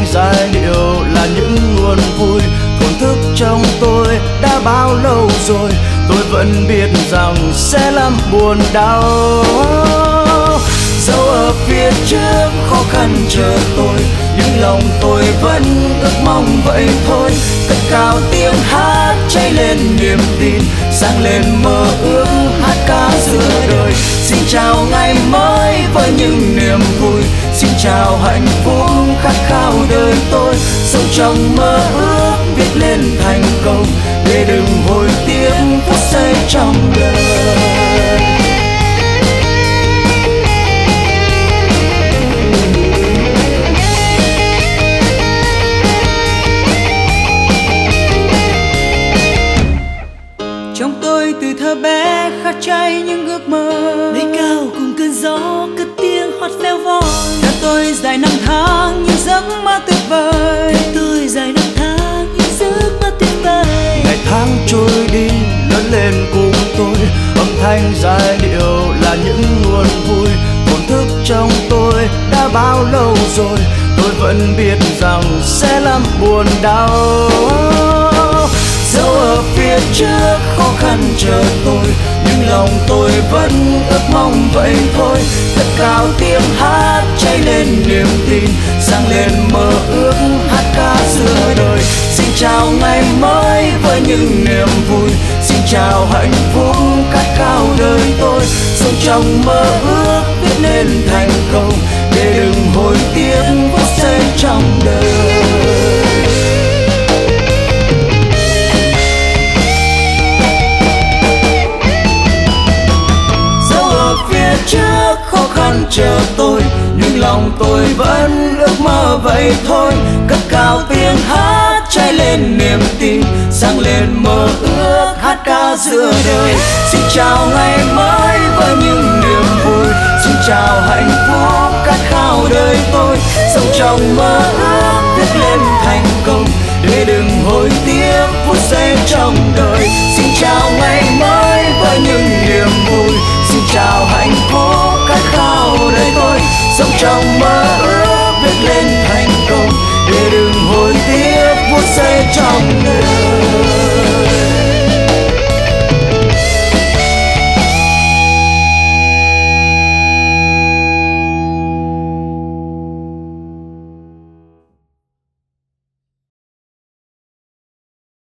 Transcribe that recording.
giai điệu là những nguồn vui thổn thức trong tôi đã bao lâu rồi. Tôi vẫn biết rằng sẽ lắm buồn đau, dẫu ở phía trước khó khăn chờ tôi, nhưng lòng tôi vẫn ước mong vậy thôi. Cất cao tiếng hát cháy lên niềm tin, sáng lên mơ ước hát ca giữa đời. Xin chào ngày mới với những niềm vui, xin chào hạnh phúc khát khao đời tôi. Sống trong mơ ước viết lên thành câu, để đừng hối tiếc phút giây trong đời. Trong tôi từ thơ bé khát cháy những ước mơ, bay cao cùng cơn gió cất tiếng hót véo von. theo tôi dài năm tháng những giấc mơ tuyệt vời, Theo tôi dài năm tháng những giấc mơ tuyệt vời. Ngày tháng trôi đi lớn lên cùng tôi, âm thanh giai điệu là những nguồn vui thổn thức trong tôi đã bao lâu rồi. Tôi vẫn biết rằng sẽ lắm buồn đau, dẫu ở phía trước khó khăn chờ tôi, nhưng lòng tôi vẫn ước mong vậy thôi. Cất cao tiếng hát cháy lên niềm tin, sáng lên mơ ước hát ca giữa đời. Xin chào ngày mới với những niềm vui, xin chào hạnh phúc khát khao đời tôi. Sống trong mơ ước viết nên thành câu, để đừng hối tiếc phút giây trong đời. Trước khó khăn chờ tôi, nhưng lòng tôi vẫn ước mơ vậy thôi. Cất cao tiếng hát cháy lên niềm tin, sáng lên mơ ước hát ca giữa đời. Xin chào ngày mới với những niềm vui, xin chào hạnh phúc khát khao đời tôi. Sống trong mơ ước viết lên thành công, để đừng hối tiếc phút giây trong đời. Xin chào ngày mới với những niềm vui, xin chào hạnh phúc khát khao đời tôi. Sống trong mơ ước viết lên thành công, để đừng hối tiếc phút giây trong đời.